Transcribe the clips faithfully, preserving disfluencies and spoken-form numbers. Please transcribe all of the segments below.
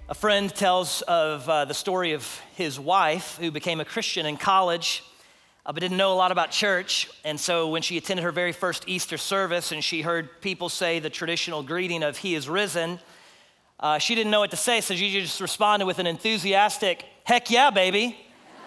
A friend tells of uh, the story of his wife who became a Christian in college, uh, but didn't know a lot about church. And so when she attended her very first Easter service and she heard people say the traditional greeting of "He is risen," uh, she didn't know what to say, so she just responded with an enthusiastic, "Heck yeah, baby."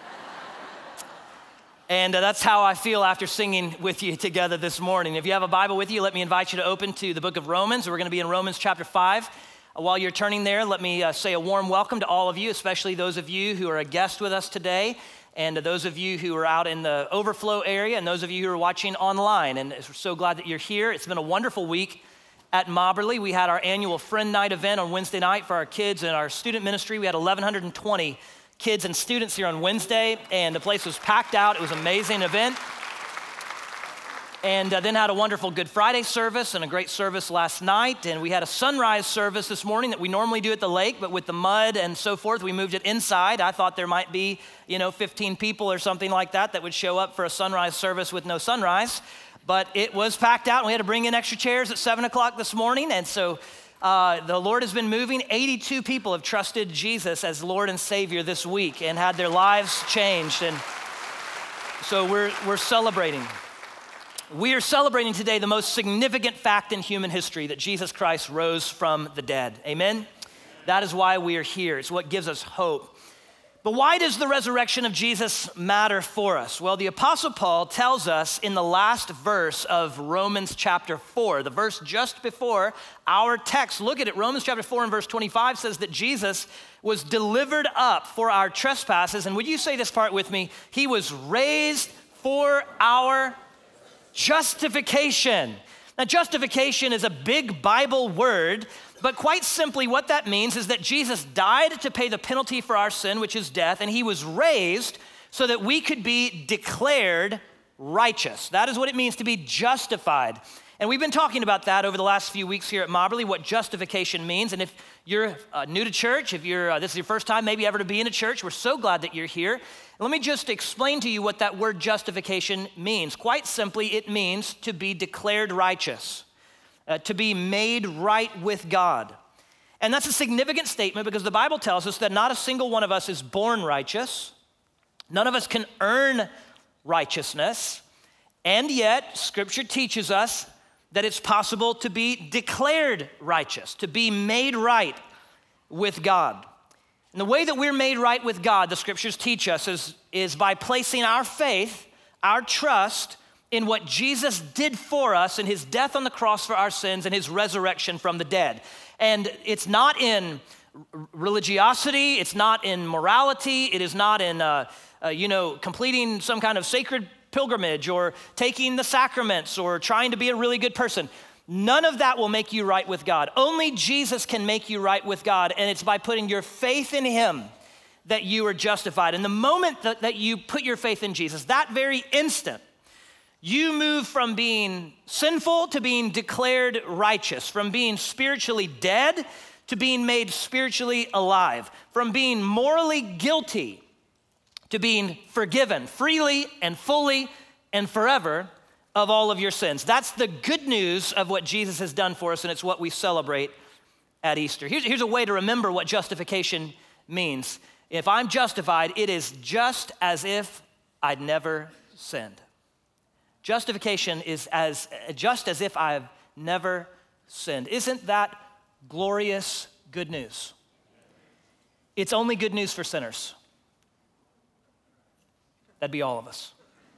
And uh, that's how I feel after singing with you together this morning. If you have a Bible with you, let me invite you to open to the book of Romans. We're going to be in Romans chapter five. While you're turning there, let me uh, say a warm welcome to all of you, especially those of you who are a guest with us today, and to those of you who are out in the overflow area, and those of you who are watching online. And we're so glad that you're here. It's been a wonderful week at Mobberly. We had our annual Friend Night event on Wednesday night for our kids and our student ministry. We had eleven twenty kids and students here on Wednesday, and the place was packed out. It was an amazing event. And uh, then had a wonderful Good Friday service and a great service last night. And we had a sunrise service this morning that we normally do at the lake, but with the mud and so forth, we moved it inside. I thought there might be, you know, fifteen people or something like that that would show up for a sunrise service with no sunrise. But it was packed out, and we had to bring in extra chairs at seven o'clock this morning. And so uh, the Lord has been moving. eighty-two people have trusted Jesus as Lord and Savior this week and had their lives changed. And so we're we're celebrating. We are celebrating today the most significant fact in human history, that Jesus Christ rose from the dead. Amen? That is why we are here. It's what gives us hope. But why does the resurrection of Jesus matter for us? Well, the Apostle Paul tells us in the last verse of Romans chapter four, the verse just before our text. Look at it. Romans chapter four and verse twenty-five says that Jesus was delivered up for our trespasses. And would you say this part with me? He was raised for our justification. Now, justification is a big Bible word, but quite simply what that means is that Jesus died to pay the penalty for our sin, which is death, and he was raised so that we could be declared righteous. That is what it means to be justified. And we've been talking about that over the last few weeks here at Mobberly, what justification means. And if you're uh, new to church, if you're uh, this is your first time maybe ever to be in a church, we're so glad that you're here. Let me just explain to you what that word justification means. Quite simply, it means to be declared righteous, uh, to be made right with God. And that's a significant statement because the Bible tells us that not a single one of us is born righteous. None of us can earn righteousness. And yet, Scripture teaches us that it's possible to be declared righteous, to be made right with God. And the way that we're made right with God, the Scriptures teach us, is, is by placing our faith, our trust in what Jesus did for us in his death on the cross for our sins and his resurrection from the dead. And it's not in religiosity, it's not in morality, it is not in, uh, uh, you know, completing some kind of sacred pilgrimage or taking the sacraments or trying to be a really good person. None of that will make you right with God. Only Jesus can make you right with God, and it's by putting your faith in him that you are justified. And the moment that, that you put your faith in Jesus, that very instant, you move from being sinful to being declared righteous, from being spiritually dead to being made spiritually alive, from being morally guilty to being forgiven freely and fully and forever of all of your sins. That's the good news of what Jesus has done for us, and it's what we celebrate at Easter. Here's, here's a way to remember what justification means. If I'm justified, it is just as if I'd never sinned. Justification is as just as if I've never sinned. Isn't that glorious good news? It's only good news for sinners. That'd be all of us.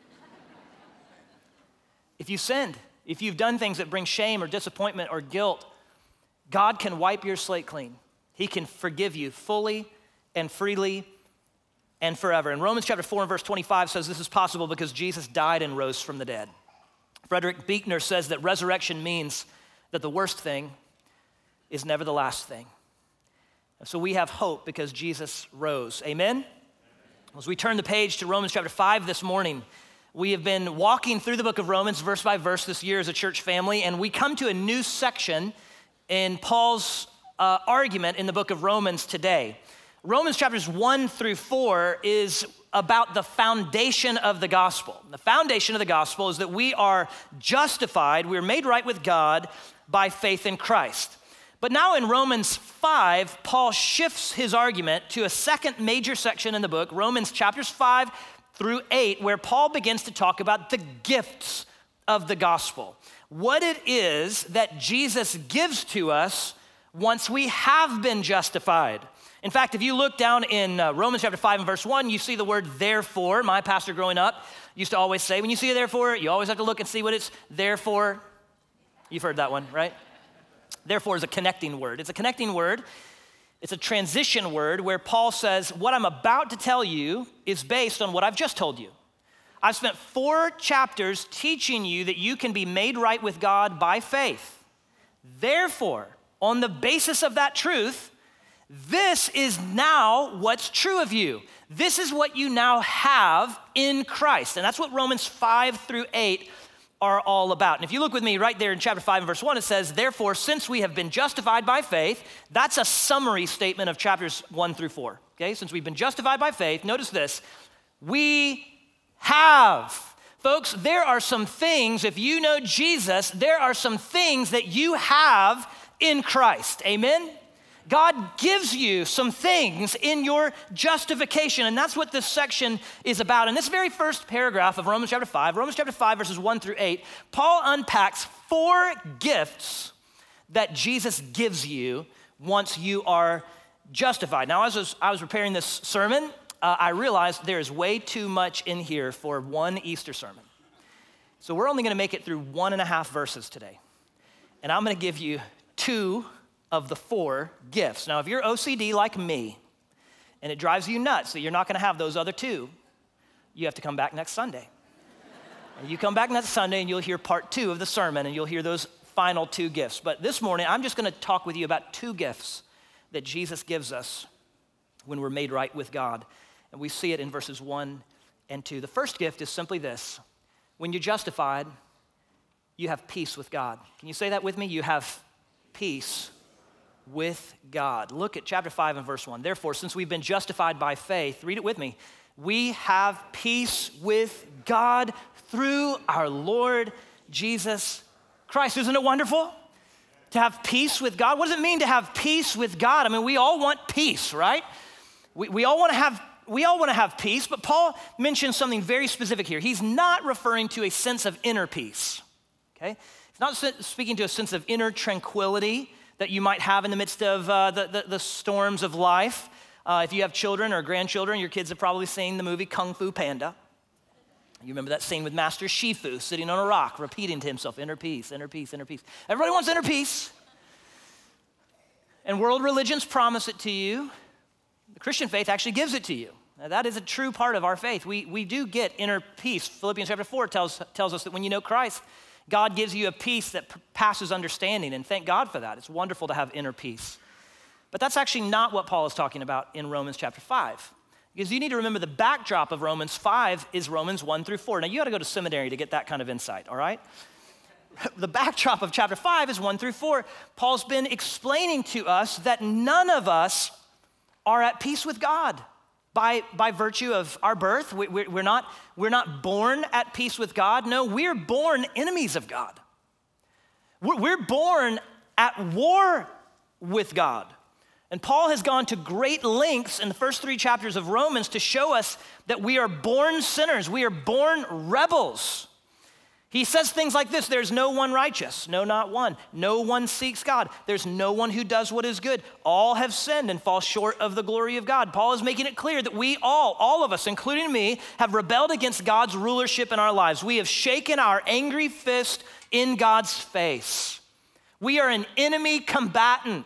If you sinned, if you've done things that bring shame or disappointment or guilt, God can wipe your slate clean. He can forgive you fully and freely and forever. And Romans chapter four and verse twenty-five says this is possible because Jesus died and rose from the dead. Frederick Buechner says that resurrection means that the worst thing is never the last thing. So we have hope because Jesus rose. Amen? As we turn the page to Romans chapter five this morning, we have been walking through the book of Romans verse by verse this year as a church family, and we come to a new section in Paul's uh, argument in the book of Romans today. Romans chapters one through four is about the foundation of the gospel. The foundation of the gospel is that we are justified, we are made right with God by faith in Christ. But now in Romans five, Paul shifts his argument to a second major section in the book, Romans chapters five through eight, where Paul begins to talk about the gifts of the gospel. What it is that Jesus gives to us once we have been justified. In fact, if you look down in uh, Romans chapter five and verse one, you see the word therefore. My pastor growing up used to always say, when you see a therefore, you always have to look and see what it's there for. You've heard that one, right? Therefore is a connecting word. It's a connecting word. It's a transition word where Paul says, what I'm about to tell you is based on what I've just told you. I've spent four chapters teaching you that you can be made right with God by faith. Therefore, on the basis of that truth, this is now what's true of you. This is what you now have in Christ. And that's what Romans five through eight are all about. And if you look with me right there in chapter five and verse one, it says, therefore, since we have been justified by faith, that's a summary statement of chapters one through four. Okay, since we've been justified by faith, notice this, we have. Folks, there are some things, if you know Jesus, there are some things that you have in Christ. Amen? God gives you some things in your justification, and that's what this section is about. In this very first paragraph of Romans chapter five, Romans chapter five, verses one through eight, Paul unpacks four gifts that Jesus gives you once you are justified. Now, as I was, I was preparing this sermon, uh, I realized there is way too much in here for one Easter sermon. So we're only gonna make it through one and a half verses today. And I'm gonna give you two of the four gifts. Now, if you're O C D like me, and it drives you nuts that you're not gonna have those other two, you have to come back next Sunday. And you come back next Sunday and you'll hear part two of the sermon and you'll hear those final two gifts. But this morning, I'm just gonna talk with you about two gifts that Jesus gives us when we're made right with God. And we see it in verses one and two. The first gift is simply this. When you're justified, you have peace with God. Can you say that with me? You have peace with God. Look at chapter five and verse one. Therefore, since we've been justified by faith, read it with me, we have peace with God through our Lord Jesus Christ. Isn't it wonderful to have peace with God? What does it mean to have peace with God? I mean, we all want peace, right? We, we all want to have we all want to have peace, but Paul mentions something very specific here. He's not referring to a sense of inner peace, okay? He's not speaking to a sense of inner tranquility that you might have in the midst of uh, the, the, the storms of life. Uh, if you have children or grandchildren, your kids have probably seen the movie Kung Fu Panda. You remember that scene with Master Shifu sitting on a rock, repeating to himself, inner peace, inner peace, inner peace. Everybody wants inner peace. And world religions promise it to you. The Christian faith actually gives it to you. Now, that is a true part of our faith. We, we do get inner peace. Philippians chapter four tells, tells us that when you know Christ, God gives you a peace that passes understanding, and thank God for that. It's wonderful to have inner peace. But that's actually not what Paul is talking about in Romans chapter five. Because you need to remember the backdrop of Romans five is Romans one through four. Now, you got to go to seminary to get that kind of insight, all right? The backdrop of chapter five is one through four. Paul's been explaining to us that none of us are at peace with God. By, by virtue of our birth, we, we, we're, not, we're not born at peace with God. No, we're born enemies of God. We're, we're born at war with God. And Paul has gone to great lengths in the first three chapters of Romans to show us that we are born sinners. We are born rebels. He says things like this, there's no one righteous, no, not one. No one seeks God. There's no one who does what is good. All have sinned and fall short of the glory of God. Paul is making it clear that we all, all of us, including me, have rebelled against God's rulership in our lives. We have shaken our angry fist in God's face. We are an enemy combatant,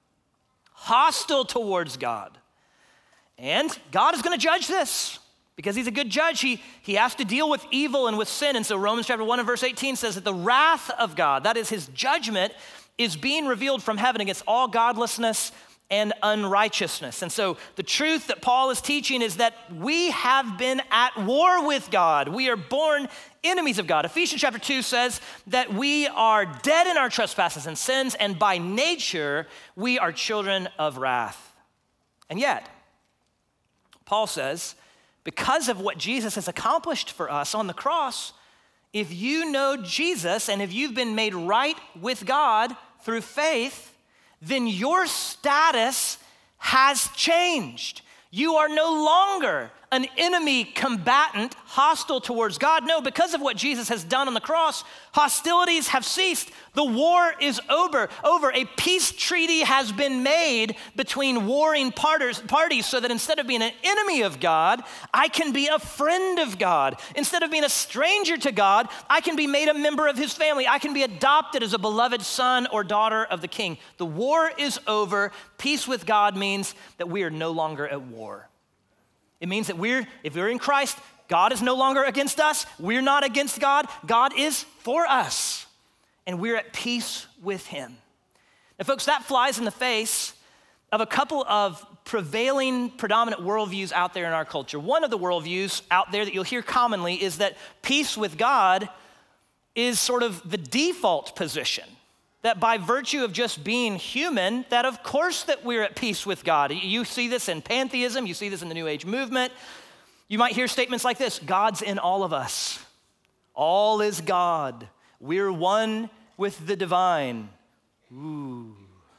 hostile towards God. And God is going to judge this. Because he's a good judge, he, he has to deal with evil and with sin. And so Romans chapter one and verse eighteen says that the wrath of God, that is his judgment, is being revealed from heaven against all godlessness and unrighteousness. And so the truth that Paul is teaching is that we have been at war with God. We are born enemies of God. Ephesians chapter two says that we are dead in our trespasses and sins, and by nature, we are children of wrath. And yet, Paul says, because of what Jesus has accomplished for us on the cross, if you know Jesus and if you've been made right with God through faith, then your status has changed. You are no longer an enemy combatant, hostile towards God. No, because of what Jesus has done on the cross, hostilities have ceased. The war is over. Over. A peace treaty has been made between warring parties, parties so that instead of being an enemy of God, I can be a friend of God. Instead of being a stranger to God, I can be made a member of his family. I can be adopted as a beloved son or daughter of the King. The war is over. Peace with God means that we are no longer at war. It means that we're, if we're in Christ, God is no longer against us. We're not against God. God is for us. And we're at peace with him. Now, folks, that flies in the face of a couple of prevailing, predominant worldviews out there in our culture. One of the worldviews out there that you'll hear commonly is that peace with God is sort of the default position. That by virtue of just being human, that of course that we're at peace with God. You see this in pantheism, you see this in the New Age movement. You might hear statements like this: God's in all of us. All is God. We're one with the divine. Ooh.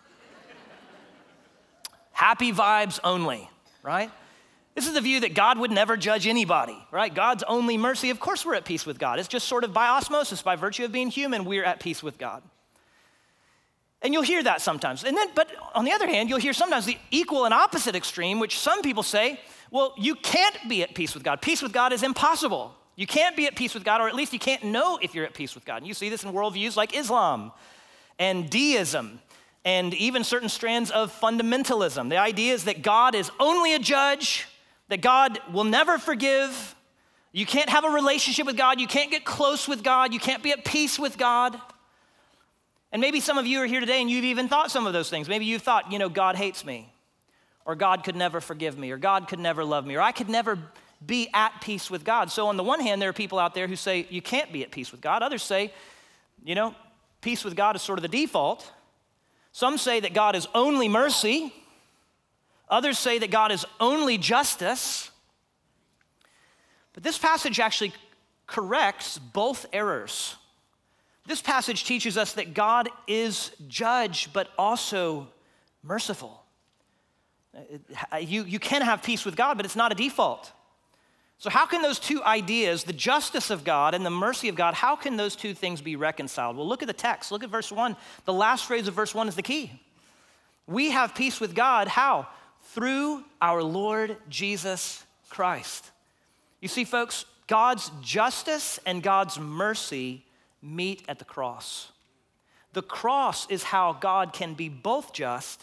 Happy vibes only, right? This is the view that God would never judge anybody, right? God's only mercy. Of course we're at peace with God. It's just sort of by osmosis, by virtue of being human, we're at peace with God. And you'll hear that sometimes. And then, but on the other hand, you'll hear sometimes the equal and opposite extreme, which some people say, well, you can't be at peace with God. Peace with God is impossible. You can't be at peace with God, or at least you can't know if you're at peace with God. And you see this in worldviews like Islam and deism and even certain strands of fundamentalism. The idea is that God is only a judge, that God will never forgive. You can't have a relationship with God. You can't get close with God. You can't be at peace with God. And maybe some of you are here today and you've even thought some of those things. Maybe you've thought, you know, God hates me, or God could never forgive me, or God could never love me, or I could never be at peace with God. So on the one hand, there are people out there who say you can't be at peace with God. Others say, you know, peace with God is sort of the default. Some say that God is only mercy. Others say that God is only justice. But this passage actually corrects both errors. This passage teaches us that God is judge, but also merciful. You, you can have peace with God, but it's not a default. So how can those two ideas, the justice of God and the mercy of God, how can those two things be reconciled? Well, look at the text. Look at verse one. The last phrase of verse one is the key. We have peace with God, how? Through our Lord Jesus Christ. You see, folks, God's justice and God's mercy meet at the cross. The cross is how God can be both just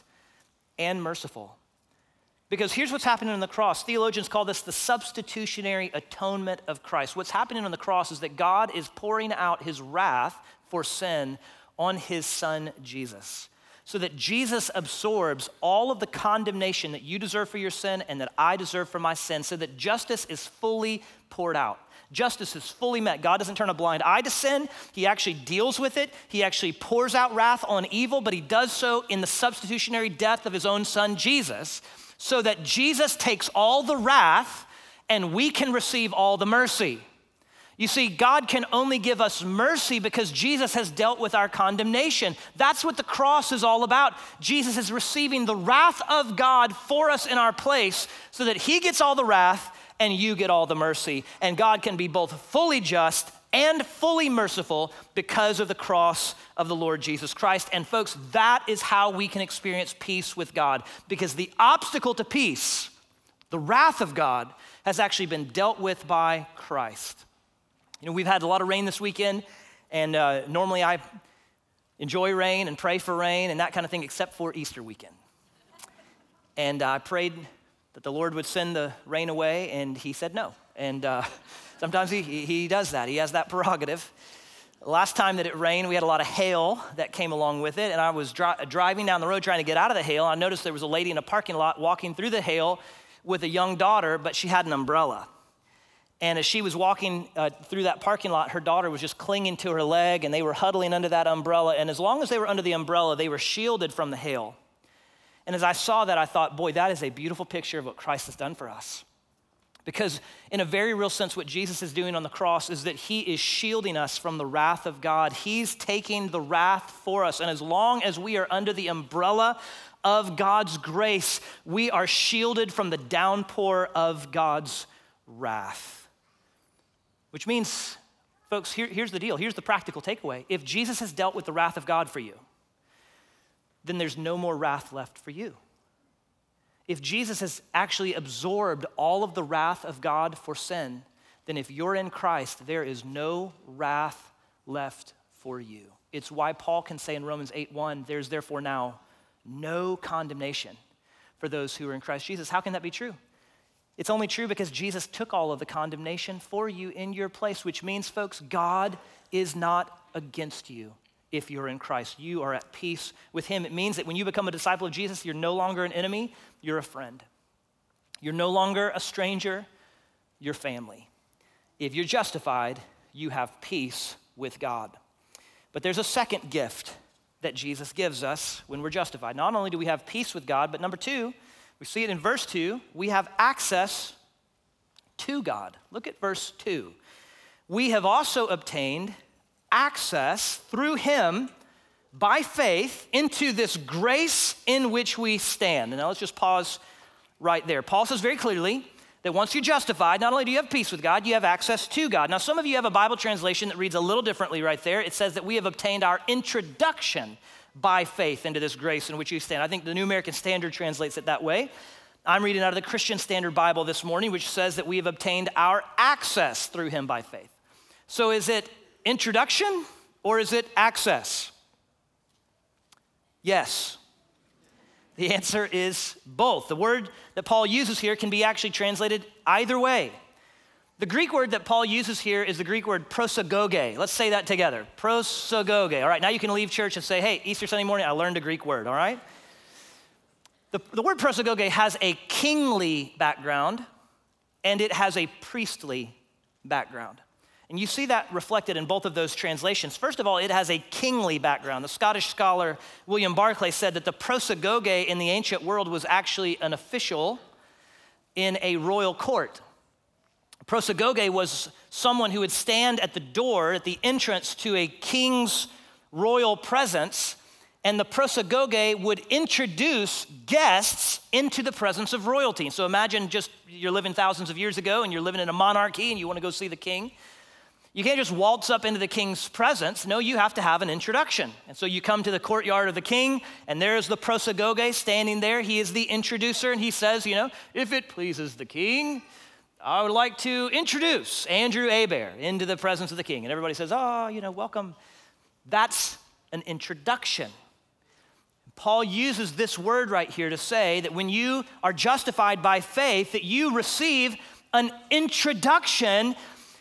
and merciful. Because here's what's happening on the cross. Theologians call this the substitutionary atonement of Christ. What's happening on the cross is that God is pouring out his wrath for sin on his son Jesus, so that Jesus absorbs all of the condemnation that you deserve for your sin and that I deserve for my sin, so that justice is fully poured out. Justice is fully met. God doesn't turn a blind eye to sin. He actually deals with it. He actually pours out wrath on evil, but he does so in the substitutionary death of his own son, Jesus, so that Jesus takes all the wrath and we can receive all the mercy. You see, God can only give us mercy because Jesus has dealt with our condemnation. That's what the cross is all about. Jesus is receiving the wrath of God for us in our place so that he gets all the wrath and you get all the mercy. And God can be both fully just and fully merciful because of the cross of the Lord Jesus Christ. And folks, that is how we can experience peace with God, because the obstacle to peace, the wrath of God, has actually been dealt with by Christ. You know, we've had a lot of rain this weekend, and uh, normally I enjoy rain and pray for rain and that kind of thing, except for Easter weekend. And uh, I prayed that the Lord would send the rain away, and he said no. And uh, sometimes he, he does that. He has that prerogative. Last time that it rained, we had a lot of hail that came along with it, and I was dri- driving down the road trying to get out of the hail, and I noticed there was a lady in a parking lot walking through the hail with a young daughter, but she had an umbrella. And as she was walking uh, through that parking lot, her daughter was just clinging to her leg, and they were huddling under that umbrella, and as long as they were under the umbrella, they were shielded from the hail. And as I saw that, I thought, boy, that is a beautiful picture of what Christ has done for us. Because in a very real sense, what Jesus is doing on the cross is that he is shielding us from the wrath of God. He's taking the wrath for us. And as long as we are under the umbrella of God's grace, we are shielded from the downpour of God's wrath. Which means, folks, here, here's the deal. Here's the practical takeaway. If Jesus has dealt with the wrath of God for you, then there's no more wrath left for you. If Jesus has actually absorbed all of the wrath of God for sin, then if you're in Christ, there is no wrath left for you. It's why Paul can say in Romans eight one, there's therefore now no condemnation for those who are in Christ Jesus. How can that be true? It's only true because Jesus took all of the condemnation for you in your place, which means, folks, God is not against you. If you're in Christ, you are at peace with him. It means that when you become a disciple of Jesus, you're no longer an enemy, you're a friend. You're no longer a stranger, you're family. If you're justified, you have peace with God. But there's a second gift that Jesus gives us when we're justified. Not only do we have peace with God, but number two, we see it in verse two, we have access to God. Look at verse two. We have also obtained access through him by faith into this grace in which we stand. And now let's just pause right there. Paul says very clearly that once you're justified, not only do you have peace with God, you have access to God. Now, some of you have a Bible translation that reads a little differently right there. It says that we have obtained our introduction by faith into this grace in which we stand. I think the New American Standard translates it that way. I'm reading out of the Christian Standard Bible this morning, which says that we have obtained our access through him by faith. So is it introduction or is it access? Yes. The answer is both. The word that Paul uses here can be actually translated either way. The Greek word that Paul uses here is the Greek word prosagoge. Let's say that together. Prosagoge. All right, now you can leave church and say, hey, Easter Sunday morning, I learned a Greek word, all right? The, the word prosagoge has a kingly background and it has a priestly background. And you see that reflected in both of those translations. First of all, it has a kingly background. The Scottish scholar William Barclay said that the prosagoge in the ancient world was actually an official in a royal court. Prosagoge was someone who would stand at the door, at the entrance to a king's royal presence, and the prosagoge would introduce guests into the presence of royalty. So imagine just you're living thousands of years ago and you're living in a monarchy and you want to go see the king. You can't just waltz up into the king's presence. No, you have to have an introduction. And so you come to the courtyard of the king, and there's the prosagoge standing there. He is the introducer, and he says, you know, if it pleases the king, I would like to introduce Andrew Hebert into the presence of the king. And everybody says, oh, you know, welcome. That's an introduction. Paul uses this word right here to say that when you are justified by faith, that you receive an introduction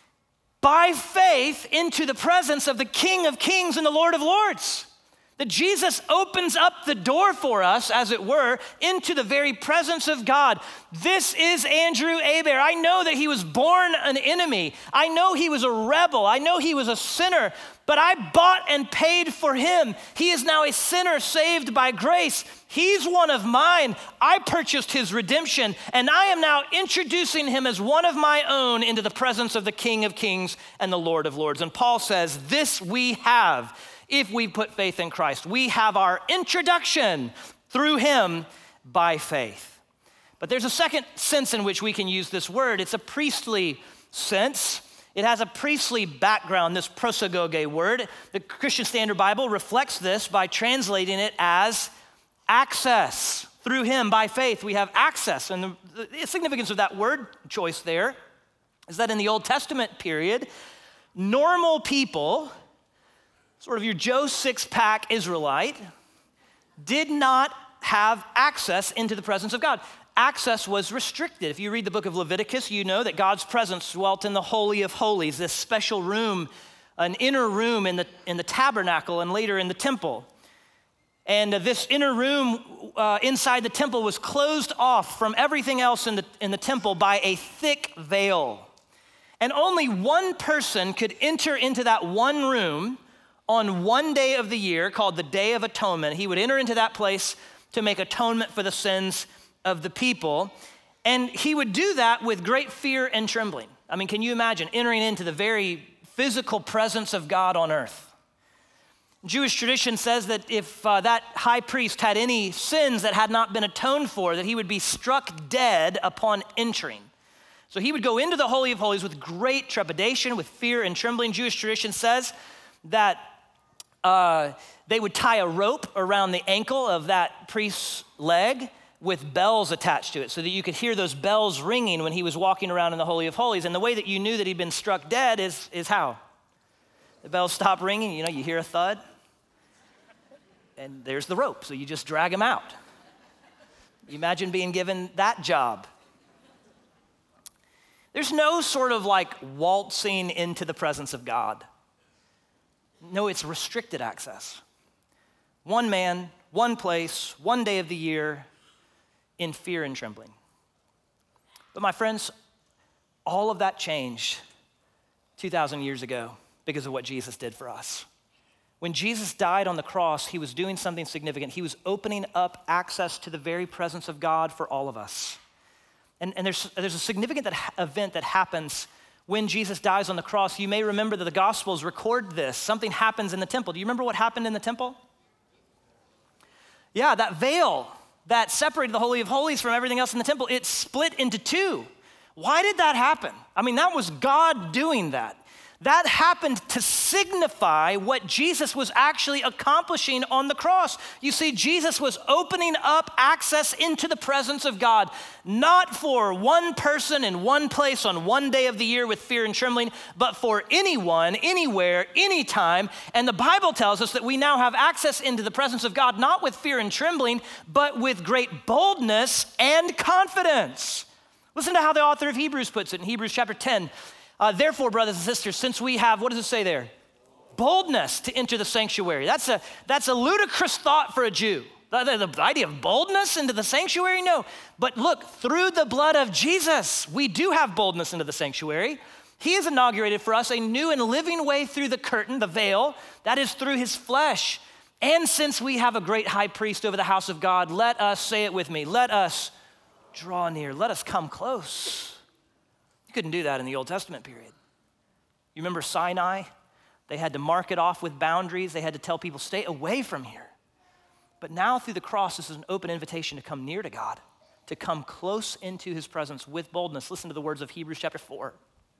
by faith into the presence of the King of Kings and the Lord of Lords. That Jesus opens up the door for us, as it were, into the very presence of God. This is Andrew Hebert. I know that he was born an enemy. I know he was a rebel. I know he was a sinner, but I bought and paid for him. He is now a sinner saved by grace. He's one of mine. I purchased his redemption, and I am now introducing him as one of my own into the presence of the King of Kings and the Lord of Lords. And Paul says, this we have if we put faith in Christ. We have our introduction through him by faith. But there's a second sense in which we can use this word. It's a priestly sense. It has a priestly background, this prosagoge word. The Christian Standard Bible reflects this by translating it as access. Through him, by faith, we have access. And the, the significance of that word choice there is that in the Old Testament period, normal people, sort of your Joe six-pack Israelite, did not have access into the presence of God. Access was restricted. If you read the book of Leviticus, you know that God's presence dwelt in the Holy of Holies, this special room, an inner room in the, in the tabernacle and later in the temple. And uh, this inner room uh, inside the temple was closed off from everything else in the, in the temple by a thick veil. And only one person could enter into that one room on one day of the year called the Day of Atonement. He would enter into that place to make atonement for the sins of the people. And he would do that with great fear and trembling. I mean, can you imagine entering into the very physical presence of God on earth? Jewish tradition says that if uh, that high priest had any sins that had not been atoned for, that he would be struck dead upon entering. So he would go into the Holy of Holies with great trepidation, with fear and trembling. Jewish tradition says that uh, they would tie a rope around the ankle of that priest's leg with bells attached to it so that you could hear those bells ringing when he was walking around in the Holy of Holies. And the way that you knew that he'd been struck dead is, is how? The bells stop ringing, you know, you hear a thud, and there's the rope, so you just drag him out. You imagine being given that job. There's no sort of like waltzing into the presence of God. No, it's restricted access. One man, one place, one day of the year, in fear and trembling. But my friends, all of that changed two thousand years ago because of what Jesus did for us. When Jesus died on the cross, he was doing something significant. He was opening up access to the very presence of God for all of us. And, and there's, there's a significant that, event that happens when Jesus dies on the cross. You may remember that the Gospels record this. Something happens in the temple. Do you remember what happened in the temple? Yeah, that veil that separated the Holy of Holies from everything else in the temple, it split into two. Why did that happen? I mean, that was God doing that. That happened to signify what Jesus was actually accomplishing on the cross. You see, Jesus was opening up access into the presence of God, not for one person in one place on one day of the year with fear and trembling, but for anyone, anywhere, anytime. And the Bible tells us that we now have access into the presence of God, not with fear and trembling, but with great boldness and confidence. Listen to how the author of Hebrews puts it in Hebrews chapter ten. Uh, Therefore, brothers and sisters, since we have, what does it say there? Boldness to enter the sanctuary. That's a, that's a ludicrous thought for a Jew. The, the, the idea of boldness into the sanctuary? No. But look, through the blood of Jesus, we do have boldness into the sanctuary. He has inaugurated for us a new and living way through the curtain, the veil, that is through his flesh. And since we have a great high priest over the house of God, let us, say it with me, let us draw near, let us come close. You couldn't do that in the Old Testament period. You remember Sinai? They had to mark it off with boundaries. They had to tell people, stay away from here. But now through the cross, this is an open invitation to come near to God, to come close into his presence with boldness. Listen to the words of Hebrews chapter four.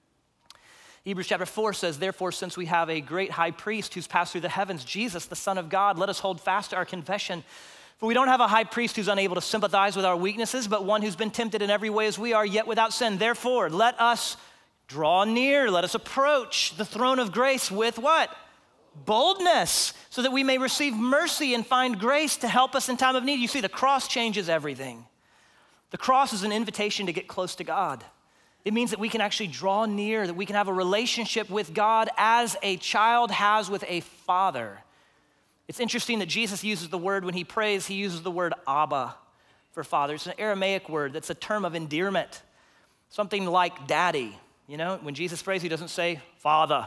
Hebrews chapter four says, therefore, since we have a great high priest who's passed through the heavens, Jesus, the Son of God, let us hold fast to our confession. For we don't have a high priest who's unable to sympathize with our weaknesses, but one who's been tempted in every way as we are, yet without sin. Therefore, let us draw near, let us approach the throne of grace with what? Boldness, so that we may receive mercy and find grace to help us in time of need. You see, the cross changes everything. The cross is an invitation to get close to God. It means that we can actually draw near, that we can have a relationship with God as a child has with a father. It's interesting that Jesus uses the word, when he prays, he uses the word Abba for father. It's an Aramaic word that's a term of endearment, something like daddy. You know, when Jesus prays, he doesn't say father.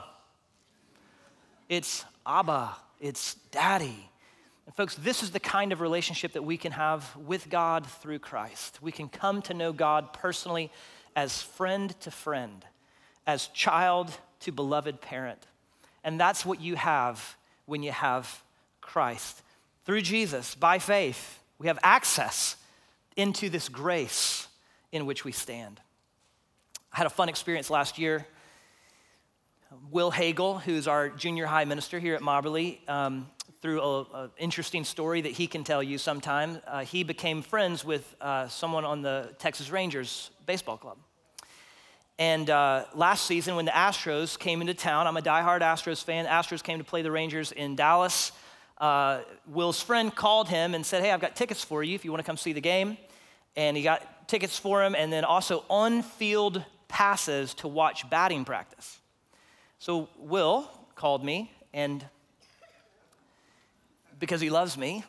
It's Abba, it's daddy. And folks, this is the kind of relationship that we can have with God through Christ. We can come to know God personally as friend to friend, as child to beloved parent. And that's what you have when you have Christ. Through Jesus, by faith, we have access into this grace in which we stand. I had a fun experience last year. Will Hagel, who's our junior high minister here at Mobberly, um, through an interesting story that he can tell you sometime, uh, he became friends with uh, someone on the Texas Rangers baseball club. And uh, last season when the Astros came into town, I'm a diehard Astros fan, Astros came to play the Rangers in Dallas. Uh, Will's friend called him and said, hey, I've got tickets for you if you want to come see the game. And he got tickets for him and then also on-field passes to watch batting practice. So Will called me, and because he loves me,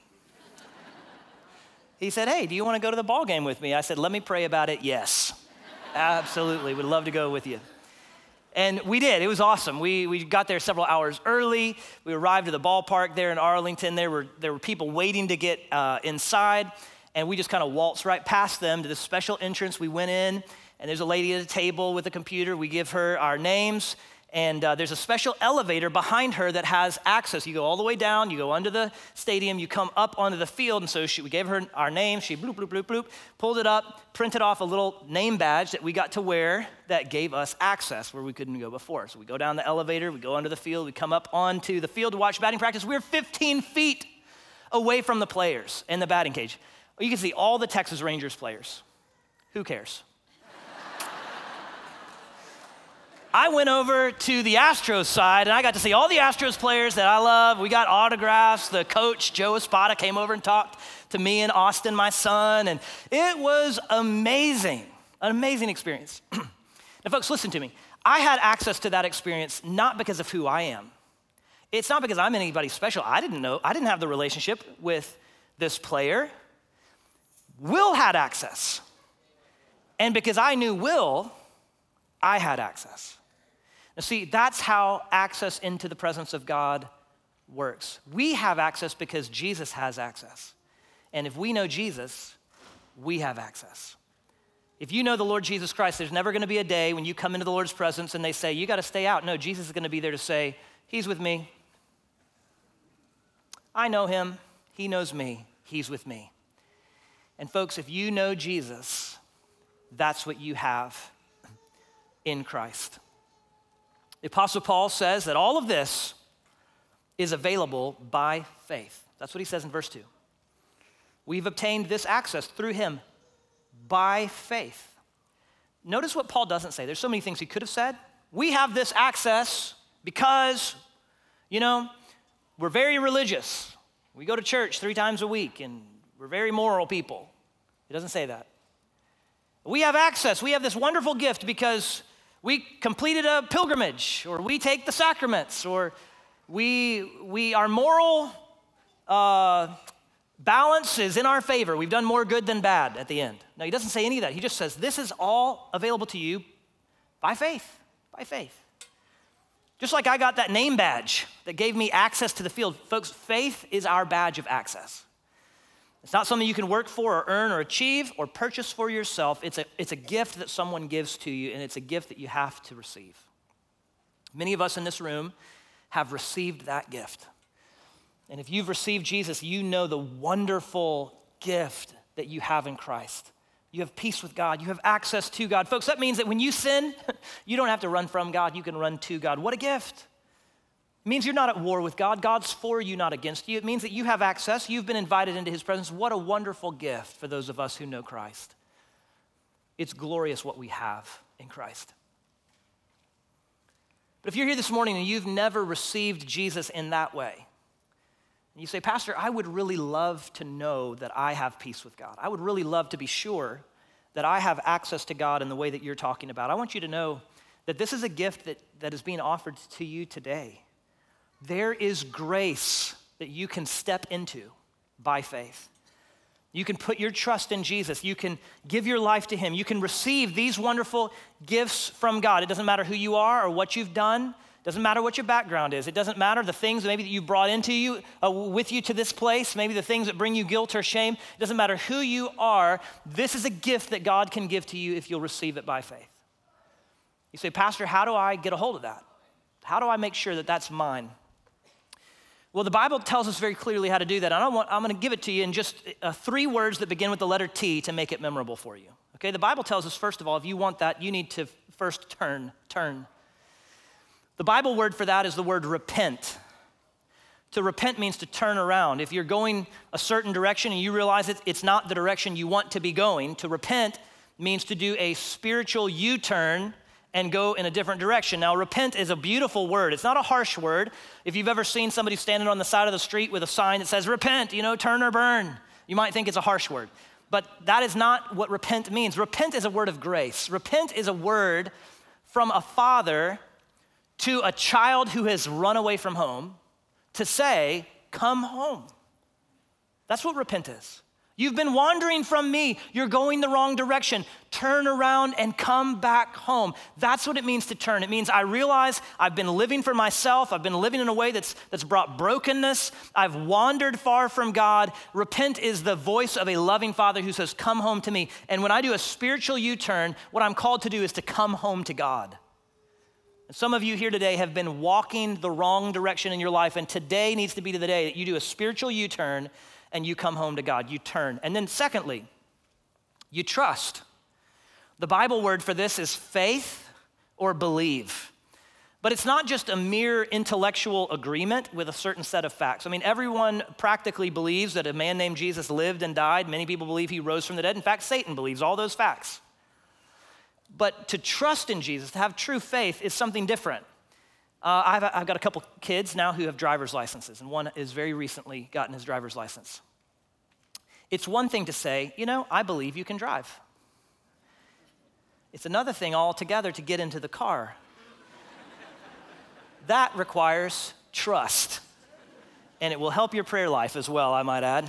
he said, hey, do you want to go to the ball game with me? I said, let me pray about it. Yes, absolutely, would love to go with you. And we did. It was awesome. We we got there several hours early. We arrived at the ballpark there in Arlington. There were there were people waiting to get uh, inside. and we just kind of waltz right past them to this special entrance. We went in, and there's a lady at a table with a computer. We give her our names, and uh, there's a special elevator behind her that has access. You go all the way down, you go under the stadium, you come up onto the field, and so she, we gave her our name. She bloop, bloop, bloop, bloop, pulled it up, printed off a little name badge that we got to wear that gave us access where we couldn't go before. So we go down the elevator, we go under the field, we come up onto the field to watch batting practice. We're fifteen feet away from the players in the batting cage. You can see all the Texas Rangers players. Who cares? I went over to the Astros side, and I got to see all the Astros players that I love. We got autographs. The coach, Joe Espada, came over and talked to me and Austin, my son, and it was amazing, an amazing experience. Now, folks, listen to me. I had access to that experience not because of who I am. It's not because I'm anybody special. I didn't know. I didn't have the relationship with this player. Will had access. And because I knew Will, I had access. Now see, that's how access into the presence of God works. We have access because Jesus has access. And if we know Jesus, we have access. If you know the Lord Jesus Christ, there's never gonna be a day when you come into the Lord's presence and they say, you gotta stay out. No, Jesus is gonna be there to say, he's with me. I know him, he knows me, he's with me. And folks, if you know Jesus, that's what you have in Christ. The Apostle Paul says that all of this is available by faith. That's what he says in verse two. We've obtained this access through him by faith. Notice what Paul doesn't say. There's so many things he could have said. We have this access because, you know, we're very religious. We go to church three times a week and we're very moral people. He doesn't say that. We have access. We have this wonderful gift because we completed a pilgrimage, or we take the sacraments, or we, we our moral uh, balance is in our favor. We've done more good than bad at the end. No, he doesn't say any of that. He just says, this is all available to you by faith, by faith. Just like I got that name badge that gave me access to the field. Folks, faith is our badge of access. It's not something you can work for or earn or achieve or purchase for yourself. It's a, it's a gift that someone gives to you, and it's a gift that you have to receive. Many of us in this room have received that gift. And if you've received Jesus, you know the wonderful gift that you have in Christ. You have peace with God. You have access to God. Folks, that means that when you sin, you don't have to run from God. You can run to God. What a gift. It means you're not at war with God. God's for you, not against you. It means that you have access. You've been invited into his presence. What a wonderful gift for those of us who know Christ. It's glorious what we have in Christ. But if you're here this morning and you've never received Jesus in that way, and you say, Pastor, I would really love to know that I have peace with God. I would really love to be sure that I have access to God in the way that you're talking about. I want you to know that this is a gift that, that is being offered to you today. There is grace that you can step into by faith. You can put your trust in Jesus. You can give your life to him. You can receive these wonderful gifts from God. It doesn't matter who you are or what you've done. It doesn't matter what your background is. It doesn't matter the things maybe that you brought into you, uh, with you to this place, maybe the things that bring you guilt or shame. It doesn't matter who you are. This is a gift that God can give to you if you'll receive it by faith. You say, Pastor, how do I get a hold of that? How do I make sure that that's mine? Well, the Bible tells us very clearly how to do that. And I want, I'm going to give it to you in just uh, three words that begin with the letter T to make it memorable for you. Okay, the Bible tells us, first of all, if you want that, you need to first turn, turn. The Bible word for that is the word repent. To repent means to turn around. If you're going a certain direction and you realize it, it's not the direction you want to be going, to repent means to do a spiritual U-turn and go in a different direction. Now, repent is a beautiful word. It's not a harsh word. If you've ever seen somebody standing on the side of the street with a sign that says, repent, you know, turn or burn, you might think it's a harsh word. But that is not what repent means. Repent is a word of grace. Repent is a word from a father to a child who has run away from home to say, come home. That's what repent is. You've been wandering from me. You're going the wrong direction. Turn around and come back home. That's what it means to turn. It means I realize I've been living for myself. I've been living in a way that's, that's brought brokenness. I've wandered far from God. Repent is the voice of a loving Father who says, come home to me. And when I do a spiritual U-turn, what I'm called to do is to come home to God. And some of you here today have been walking the wrong direction in your life, and today needs to be the day that you do a spiritual U-turn and you come home to God, you turn. And then secondly, you trust. The Bible word for this is faith or believe. But it's not just a mere intellectual agreement with a certain set of facts. I mean, everyone practically believes that a man named Jesus lived and died. Many people believe he rose from the dead. In fact, Satan believes all those facts. But to trust in Jesus, to have true faith, is something different. Uh, I've, I've got a couple kids now who have driver's licenses, and one has very recently gotten his driver's license. It's one thing to say, you know, I believe you can drive. It's another thing altogether to get into the car. That requires trust, and it will help your prayer life as well, I might add.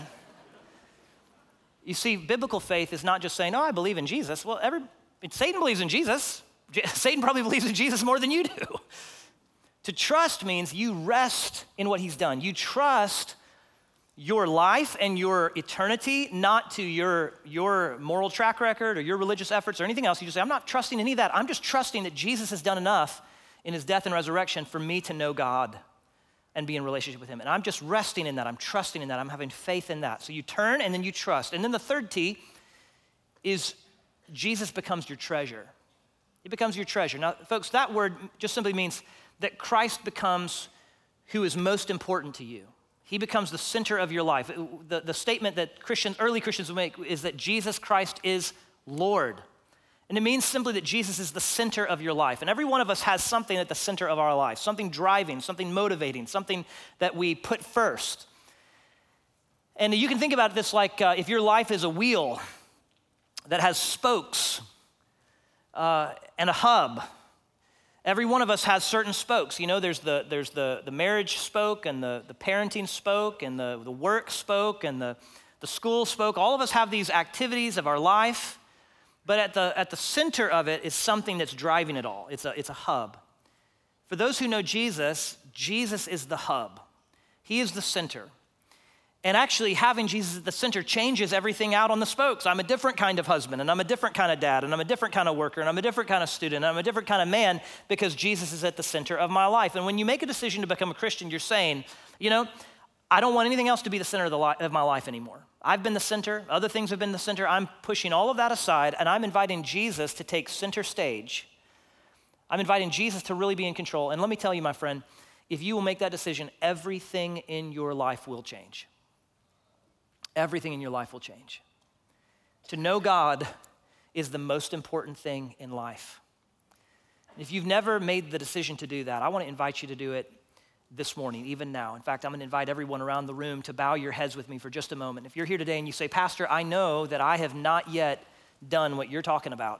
You see, biblical faith is not just saying, oh, I believe in Jesus. Well, every, Satan believes in Jesus. Satan probably believes in Jesus more than you do. To trust means you rest in what he's done. You trust your life and your eternity, not to your, your moral track record or your religious efforts or anything else. You just say, I'm not trusting any of that. I'm just trusting that Jesus has done enough in his death and resurrection for me to know God and be in relationship with him. And I'm just resting in that. I'm trusting in that. I'm having faith in that. So you turn and then you trust. And then the third T is Jesus becomes your treasure. He becomes your treasure. Now, folks, that word just simply means that Christ becomes who is most important to you. He becomes the center of your life. The, the statement that Christians, early Christians would make is that Jesus Christ is Lord. And it means simply that Jesus is the center of your life. And every one of us has something at the center of our life, something driving, something motivating, something that we put first. And you can think about this like uh, if your life is a wheel that has spokes uh, and a hub. Every one of us has certain spokes. You know, there's the there's the, the marriage spoke and the, the parenting spoke and the, the work spoke and the, the school spoke. All of us have these activities of our life, but at the at the center of it is something that's driving it all. It's a, it's a hub. For those who know Jesus, Jesus is the hub. He is the center. And actually having Jesus at the center changes everything out on the spokes. I'm a different kind of husband, and I'm a different kind of dad, and I'm a different kind of worker, and I'm a different kind of student, and I'm a different kind of man because Jesus is at the center of my life. And when you make a decision to become a Christian, you're saying, you know, I don't want anything else to be the center of, the li- of my life anymore. I've been the center. Other things have been the center. I'm pushing all of that aside, and I'm inviting Jesus to take center stage. I'm inviting Jesus to really be in control. And let me tell you, my friend, if you will make that decision, everything in your life will change. Everything in your life will change. To know God is the most important thing in life. If you've never made the decision to do that, I want to invite you to do it this morning, even now. In fact, I'm going to invite everyone around the room to bow your heads with me for just a moment. If you're here today and you say, Pastor, I know that I have not yet done what you're talking about.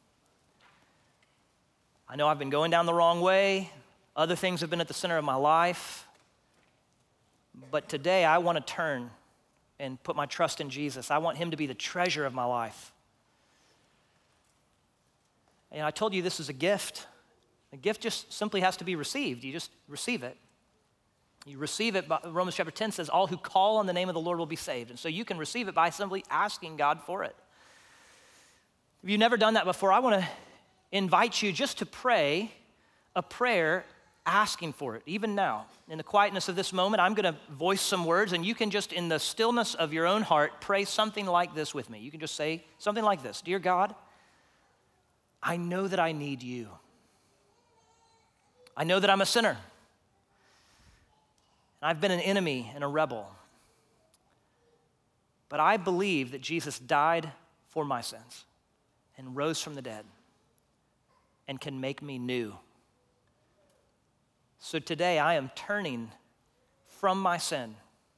I know I've been going down the wrong way. Other things have been at the center of my life. But today I want to turn and put my trust in Jesus. I want him to be the treasure of my life. And I told you this is a gift. A gift just simply has to be received. You just receive it. You receive it, by, Romans chapter ten says, all who call on the name of the Lord will be saved. And so you can receive it by simply asking God for it. If you've never done that before, I want to invite you just to pray a prayer asking for it, even now. In the quietness of this moment, I'm going to voice some words, and you can just, in the stillness of your own heart, pray something like this with me. You can just say something like this. Dear God, I know that I need you. I know that I'm a sinner. I've been an enemy and a rebel. But I believe that Jesus died for my sins and rose from the dead and can make me new. So today I am turning from my sin.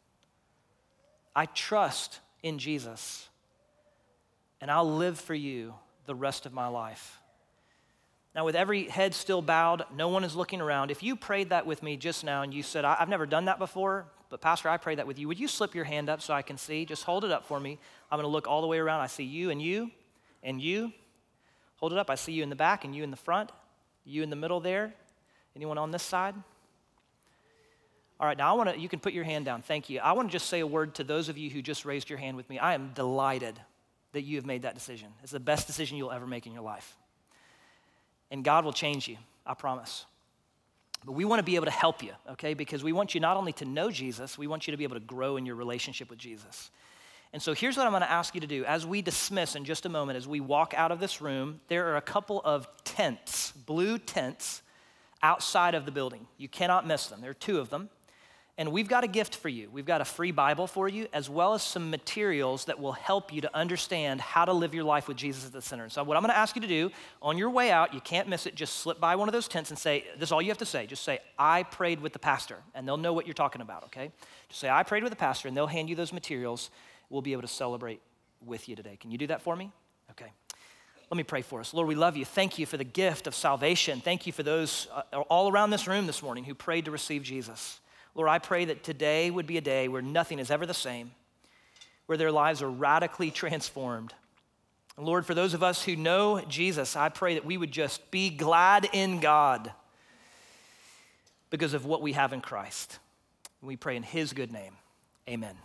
I trust in Jesus, and I'll live for you the rest of my life. Now, with every head still bowed, no one is looking around. If you prayed that with me just now and you said, I've never done that before, but Pastor, I pray that with you. Would you slip your hand up so I can see? Just hold it up for me. I'm gonna look all the way around. I see you and you and you. Hold it up. I see you in the back and you in the front. You in the middle there. Anyone on this side? All right, now I want to, you can put your hand down. Thank you. I want to just say a word to those of you who just raised your hand with me. I am delighted that you have made that decision. It's the best decision you'll ever make in your life. And God will change you, I promise. But we want to be able to help you, okay? Because we want you not only to know Jesus, we want you to be able to grow in your relationship with Jesus. And so here's what I'm going to ask you to do. As we dismiss in just a moment, as we walk out of this room, there are a couple of tents, blue tents, outside of the building. You cannot miss them. There are two of them. And we've got a gift for you. We've got a free Bible for you, as well as some materials that will help you to understand how to live your life with Jesus at the center. So what I'm going to ask you to do, on your way out, you can't miss it, just slip by one of those tents and say, this is all you have to say. Just say, I prayed with the pastor, and they'll know what you're talking about, okay? Just say, I prayed with the pastor, and they'll hand you those materials. We'll be able to celebrate with you today. Can you do that for me? Okay. Let me pray for us. Lord, we love you. Thank you for the gift of salvation. Thank you for those uh, all around this room this morning who prayed to receive Jesus. Lord, I pray that today would be a day where nothing is ever the same, where their lives are radically transformed. And Lord, for those of us who know Jesus, I pray that we would just be glad in God because of what we have in Christ. And we pray in his good name. Amen.